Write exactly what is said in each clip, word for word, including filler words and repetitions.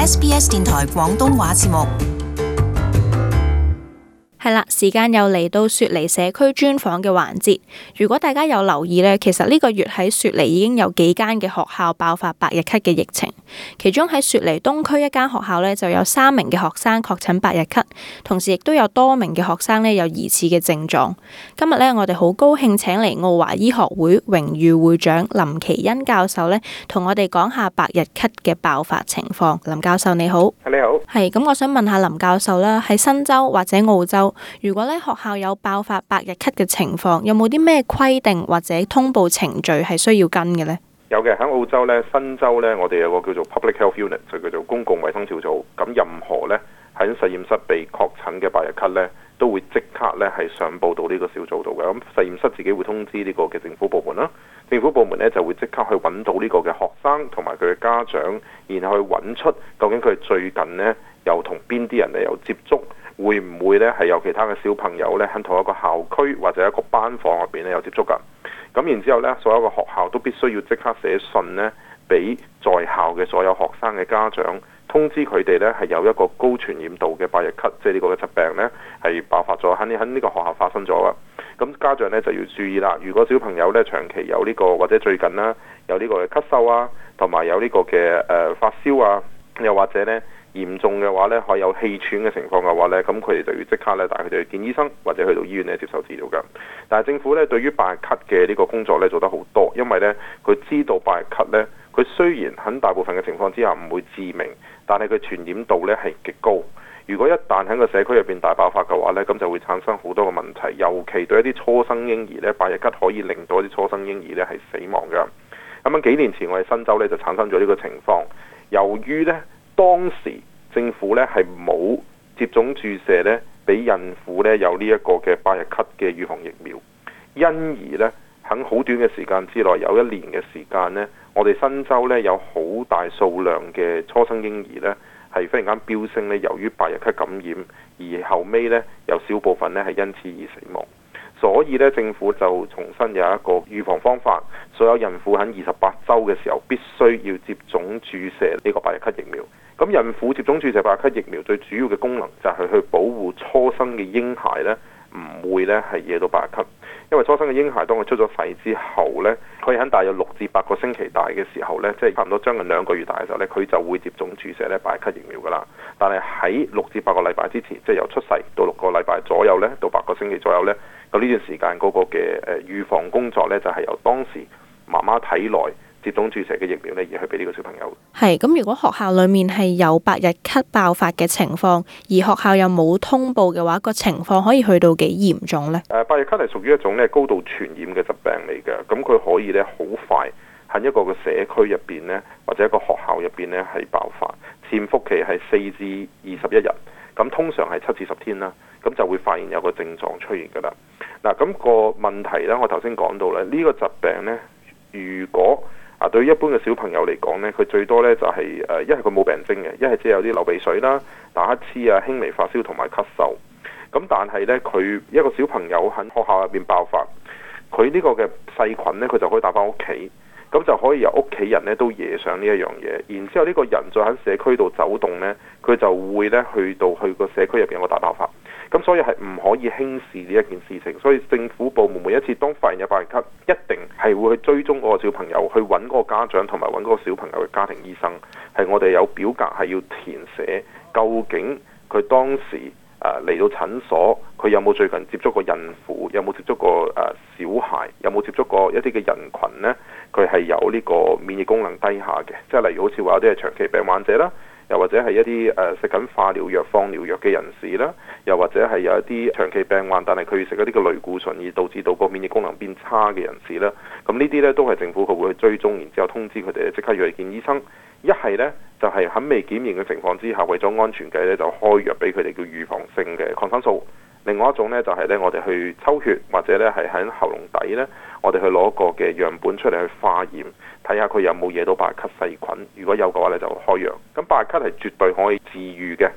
S B S 電台廣東話節目。 係啦，時間又嚟到雪梨社區專訪嘅環節。如果大家有留意呢，其實呢個月喺雪梨已經有幾間嘅學校爆發百日咳嘅疫情，其中喺雪梨東區一間學校呢，就有三名嘅學生確診百日咳，同時亦都有多名嘅學生呢有疑似嘅症狀。今日呢，我哋好高興請嚟澳華醫學會榮譽會長林祈殷教授呢，同我哋講下百日咳嘅爆發情況。林教授你好。 你好。 係，咁我想問下林教授啦，喺新州或者澳洲，如果咧學校有爆發百日咳嘅情況，有冇啲咩規定或者通報程序係需要跟嘅呢？ 有嘅，喺澳洲咧、新州咧，我哋有個叫做 Public Health Unit，就叫做公共衛生小組。咁任何咧喺實驗室被確診嘅百日咳咧，都會即刻咧係上報到呢個小組度嘅。咁實驗室自己會通知呢個嘅政府部門啦，政府部門咧就會即刻去揾到呢個嘅學生同埋佢嘅家長，然後去揾出究竟佢最近呢又同邊啲人嚟有接觸。會唔會咧係有其他嘅小朋友咧喺同一個校區或者一個班房入邊咧有接觸㗎？咁然之後咧，所有嘅學校都必須要即刻寫信咧，俾在校嘅所有學生嘅家長，通知佢哋咧係有一個高傳染度嘅百日咳，即係呢個嘅疾病咧係爆發咗喺呢喺呢個學校發生咗㗎。咁家長咧就要注意啦，如果小朋友咧長期有呢個或者最近啦有呢個嘅咳嗽啊，同埋有呢個嘅誒、呃、發燒啊，又或者咧嚴重嘅話咧，可以有氣喘嘅情況嘅話咧，咁佢哋就要即刻咧帶佢哋去見醫生，或者去到醫院咧接受治療㗎。但係政府咧對於百日咳嘅呢個工作咧做得好多，因為咧佢知道百日咳咧，佢雖然喺大部分嘅情況之下唔會致命，但係佢傳染度咧係極高。如果一旦喺個社區入邊大爆發嘅話咧，咁就會產生好多嘅問題，尤其對一啲初生嬰兒咧，百日咳可以令到一啲初生嬰兒咧係死亡㗎。咁樣幾年前我哋新州咧就產生咗呢個情況，由於咧當時政府咧係冇接種注射咧，俾孕婦咧有呢一個嘅百日咳嘅預防疫苗，因而咧喺好短嘅時間之內，有一年嘅時間咧，我哋新州咧有好大數量嘅初生嬰兒咧係忽然間飆升咧，由於百日咳感染，而後尾咧有少部分咧係因此而死亡。所以咧，政府就重新有一個預防方法，所有孕婦喺二十八週嘅時候必須要接種注射呢個百日咳疫苗。咁孕婦接種注射百日咳疫苗最主要嘅功能就係去保護初生嘅嬰孩咧，唔會咧係惹到百日咳。因為初生嘅嬰孩當佢出咗世之後咧，佢喺大約六至八個星期大嘅時候咧，即係差唔多將近兩個月大嘅時候咧，佢就會接種注射咧百日咳疫苗噶啦。但係喺六至八個禮拜之前，即係由出世到六個禮拜左右咧，到八個星期左右咧，咁呢段時間嗰個嘅誒預防工作咧，就係由當時媽媽體內接種注射嘅疫苗咧，而去俾呢個小朋友。 係咁，如果學校裡面係有百日咳爆發嘅情況，而學校又冇通報嘅話，個情況可以去到幾嚴重呢？誒， 百日咳係屬於一種咧高度傳染嘅疾病嚟嘅，咁佢可以咧好快喺一個嘅社區入邊咧，或者一個學校入邊咧係爆發，潛伏期係四至二十一日，咁通常係七至十天啦，咁就會發現有個症狀出現㗎啦。嗱，咁個問題咧，我頭先講到咧，呢個疾病咧，如果啊，對於一般嘅小朋友嚟講呢，佢最多呢就係、是、誒，一係佢冇病徵嘅，一係只有啲流鼻水啦、打乞嗤啊、輕微發燒同埋咳嗽。咁但係呢，佢一個小朋友喺學校入邊爆發，佢呢個嘅細菌呢，佢就可以帶翻屋企，咁就可以由屋企人呢都惹上呢一樣嘢。然之後呢個人再喺社區度走動呢，佢就會呢去到去個社區入邊有個大爆發。咁所以係唔可以輕視呢一件事情，所以政府部門每一次當發現有百日咳，一定係會去追蹤嗰個小朋友，去揾嗰個家長同埋揾嗰個小朋友嘅家庭醫生。係我哋有表格係要填寫，究竟佢當時誒嚟到診所，佢有冇最近接觸過孕婦，有冇接觸過誒小孩，有冇接觸過一啲嘅人群呢？佢係有呢個免疫功能低下嘅，即係例如好似話有啲係長期病患者啦。又或者係一啲誒食緊化療藥、放療藥嘅人士啦，又或者係有一啲長期病患，但係佢食一啲嘅類固醇而導致到個免疫功能變差嘅人士啦。咁呢啲呢都係政府佢會去追蹤，然之後通知佢哋即刻要去見醫生。一係呢，就係喺未檢驗嘅情況之下，為咗安全計呢，就開藥俾佢哋叫預防性嘅抗生素。另外一種呢，就係呢，我哋去抽血或者呢係喺喉嚨底呢，我哋去攞個嘅樣本出嚟去化驗，睇下佢有冇惹到百日咳細菌。如果有嘅話呢，就開藥。咁百日咳係絕對可以治癒嘅。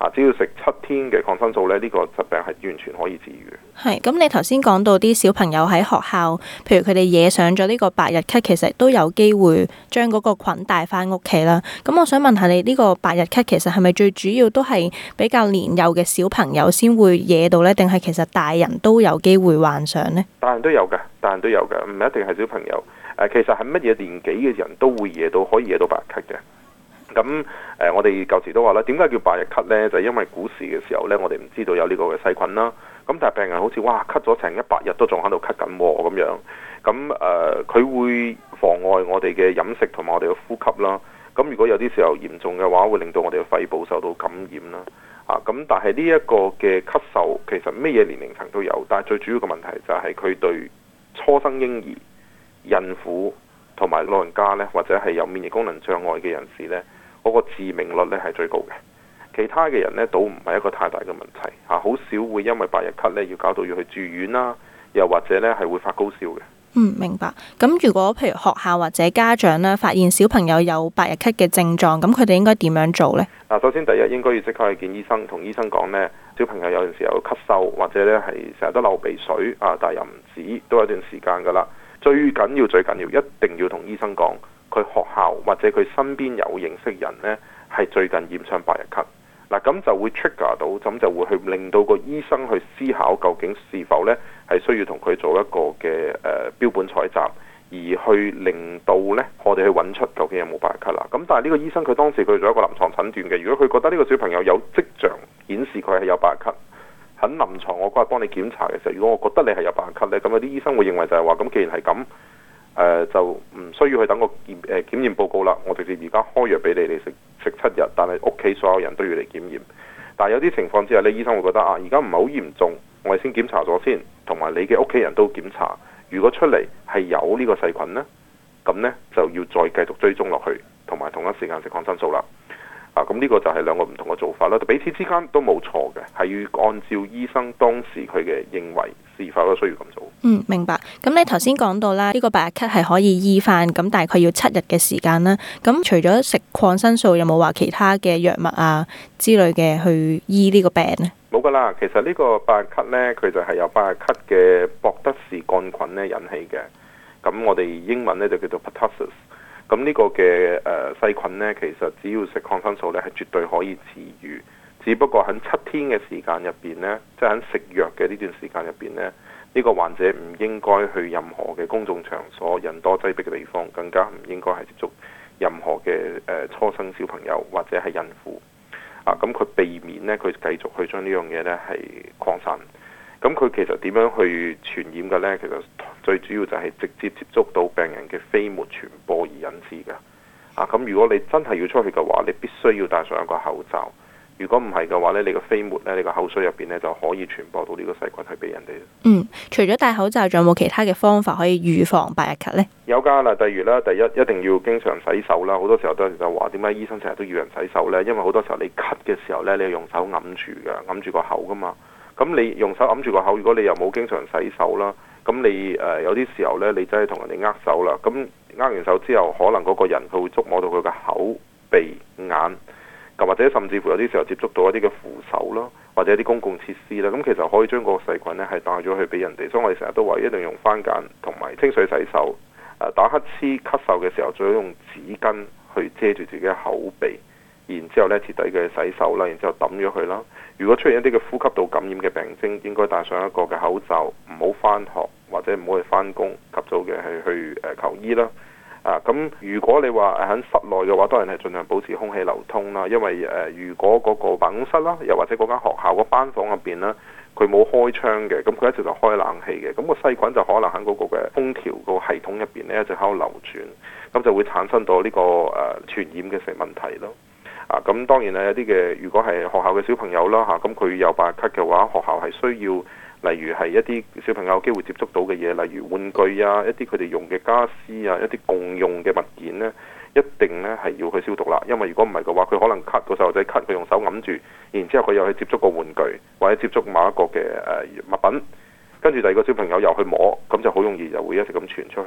啊，只要食七天嘅抗生素咧，呢、呢個疾病係完全可以治愈。 係，咁你頭先講到啲小朋友喺學校，譬如佢哋惹上咗呢個百日咳，其實都有機會將嗰個菌帶翻屋企啦。咁我想問下你，呢個百日咳其實係咪最主要都係比較年幼嘅小朋友先會惹到呢？定係其實大人都有機會患上呢？ 大人都有嘅，大人都有嘅，唔一定係小朋友。誒，其實係乜嘢年紀嘅人都會惹到，可以惹到百日咳嘅。咁誒、呃，我哋舊時都話啦，點解叫百日咳呢？就係、因為古時嘅時候呢，我哋唔知道有呢個嘅細菌啦。咁但係病人好似哇咳咗成一百日都仲喺度咳緊喎咁樣。咁誒，佢、呃、會妨礙我哋嘅飲食同埋我哋嘅呼吸啦。咁如果有啲時候嚴重嘅話，會令到我哋嘅肺部受到感染啦。啊，咁但係呢一個嘅咳嗽其實咩嘢年齡層都有，但係最主要嘅問題就係佢對初生嬰兒、孕婦同埋老人家呢，或者係有免疫功能障礙嘅人士呢，嗰個致命率咧係最高嘅，其他嘅人咧都唔係一個太大嘅問題嚇，好少會因為百日咳咧要搞到要去住院啦，又或者咧係會發高燒嘅。 嗯，明白。咁如果譬如學校或者家長咧發現小朋友有百日咳嘅症狀，咁佢哋應該點樣做呢？ 嗱，首先第一應該要即刻去見醫生，同醫生講呢，小朋友有陣時有咳嗽，或者咧係成日都流鼻水啊，但係又唔止，都有一段時間㗎啦。最緊要最緊要，一定要同醫生講。佢學校或者佢身邊有認識人呢，係最近染上百日咳，嗱咁就會 trigger 到，咁就會去令到個醫生去思考究竟是否呢係需要同佢做一個嘅誒、呃、標本採集，而去令到呢我哋去揾出究竟有冇百日咳啦。咁但係呢個醫生佢當時佢做一個臨床診斷嘅，如果佢覺得呢個小朋友有跡象顯示佢係有百日咳，喺臨床我嗰日幫你檢查嘅時候，如果我覺得你係有百日咳呢，咁有啲醫生會認為就係話，咁既然係咁。誒、呃、就唔需要去等個檢誒檢驗報告啦，我直接而家開藥俾你，你食食七日，但係屋企所有人都要嚟檢驗。但係有啲情況之下，呢醫生會覺得啊，而家唔係好嚴重，我哋先檢查咗先，同埋你嘅屋企人都檢查。如果出嚟係有呢個細菌呢，咁呢就要再繼續追蹤落去，同埋同一時間食抗生素啦。啊，咁呢個就係兩個唔同嘅做法啦，彼此之間都冇錯嘅，係要按照醫生當時佢嘅認為是否都需要咁做。 嗯，明白。咁你頭先講到啦，呢個百日咳係可以醫翻，咁大概要七日嘅時間啦。咁除咗食抗生素，有冇話其他嘅藥物啊之類嘅去醫呢個病呢？ 冇噶啦，其實呢個百日咳呢，佢就係由百日咳嘅博德氏桿菌咧引起嘅。咁我哋英文呢就叫做 pertussis。咁呢個嘅誒、呃、細菌呢，其實只要食抗生素呢，係絕對可以治愈。只不過喺七天嘅時間入邊呢，即係喺食藥嘅呢段時間入邊呢，呢、呢個患者唔應該去任何嘅公眾場所、人多擠迫嘅地方，更加唔應該係接觸任何嘅誒、呃、初生小朋友或者係孕婦。啊，咁佢避免呢，佢繼續去將呢樣嘢呢係擴散。咁佢其實點樣去傳染嘅呢？其實最主要就係直接接觸到病人嘅飛沫傳播而引致嘅。啊，咁如果你真係要出去嘅話，你必須要戴上一個口罩。如果唔係嘅話呢，你個飛沫呢，你個口水入邊呢，就可以傳播到呢個細菌去俾人哋。 嗯，除咗戴口罩，仲有冇其他嘅方法可以預防百日咳呢？ 有㗎啦，例如啦，第一一定要經常洗手啦。好多時候都就話點解醫生成日都要人洗手呢？因為好多時候你咳嘅時候呢，你要用手揞住㗎，揞住個口㗎嘛。咁你用手揞住個口，如果你又冇經常洗手啦，咁你誒、呃、有啲時候呢，你真係同人哋握手啦。咁握完手之後，可能嗰個人佢會觸摸到佢嘅口、鼻、眼，咁或者甚至乎有啲時候接觸到一啲嘅扶手啦，或者一啲公共設施啦。咁其實可以將個細菌呢係帶咗去俾人哋。所以我哋成日都話一定要用番梘同埋清水洗手。誒、呃、打乞嗤、咳嗽嘅時候，最好用紙巾去遮住自己嘅口鼻。然之後咧，徹底嘅洗手啦，然之後抌咗佢啦。如果出現一啲嘅呼吸道感染嘅病徵，應該戴上一個嘅口罩，唔好返學或者唔好去返工，及早嘅係去誒求醫啦。啊，咁如果你話喺室內嘅話，當然係盡量保持空氣流通啦。因為誒、呃，如果嗰個辦公室啦，又或者嗰間學校個班房入邊啦，佢冇開窗嘅，咁佢一直就開冷氣嘅，咁、個細菌就可能喺嗰個嘅空調個系統入邊咧一直喺度流轉，咁就會產生到呢、個誒、呃、傳染嘅成問題咯。啊，咁當然咧有啲嘅，如果係學校嘅小朋友啦嚇，咁、啊、佢有百日咳嘅話，學校係需要，例如係一啲小朋友有機會接觸到嘅嘢，例如玩具啊，一啲佢哋用嘅家私啊，一啲共用嘅物件呢，一定呢係要去消毒啦。因為如果唔係嘅話，佢可能咳個細路仔咳，佢用手揞住，然之後佢又去接觸個玩具或者接觸某一個嘅誒物品，跟住第二個小朋友又去摸，咁就好容易就會一直咁傳出去咯。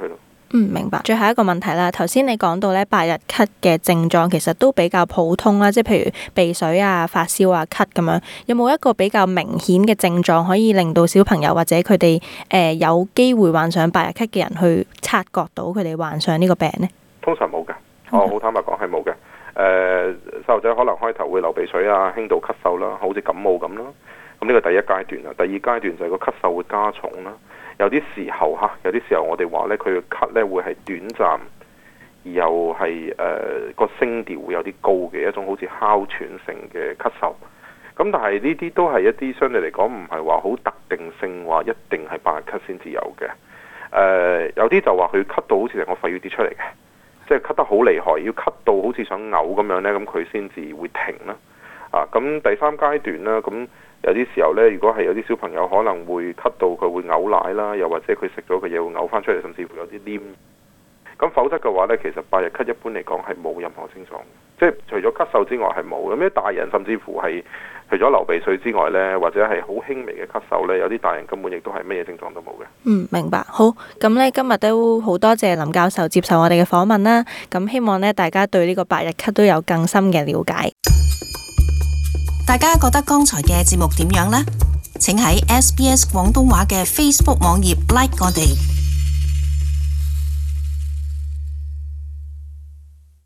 嗯，明白。最後一個問題啦，頭先你講到咧百日咳嘅症狀其實都比較普通啦，即係譬如鼻水啊、發燒啊、咳咁樣，有冇一個比較明顯嘅症狀可以令到小朋友或者佢哋誒有機會患上百日咳嘅人去察覺到佢哋患上呢個病呢？ 通常冇嘅，我好坦白講係冇嘅。誒細路仔可能開頭會流鼻水啊、輕度咳嗽啦，好似感冒咁啦。咁呢個第一階段啦，第二階段就係個咳嗽會加重啦。有啲時候嚇，有啲時候我哋話咧，佢嘅咳咧會係短暫，而又係誒個聲調會有啲高嘅一種好似哮喘性嘅咳嗽。咁但係呢啲都係一啲相對嚟講唔係話好特定性，話一定係百日咳先至有嘅。誒、呃、有啲就話佢咳到好似成個肺要跌出嚟嘅，即係咳得好厲害，要咳到好似想嘔咁樣咧，咁佢先至會停啦。啊，咁第三階段啦，咁。有啲時候呢，如果係有啲小朋友可能會咳到佢會嘔奶啦，又或者佢食咗嘅嘢會嘔翻出嚟，甚至乎有啲黏。咁否則嘅話呢，其實百日咳一般嚟講係冇任何症狀，即係除咗咳嗽之外係冇。咁啲大人甚至乎係除咗流鼻水之外呢，或者係好輕微嘅咳嗽呢，有啲大人根本亦都係乜嘢症狀都冇嘅。 嗯，明白。好，咁呢今日都好多謝林教授接受我哋嘅訪問啦。咁希望呢大家對呢個百日咳都有更深嘅了解。 大家覺得剛才嘅節目點樣呢？請喺 S B S 廣東話嘅 Facebook 網頁 like 我哋。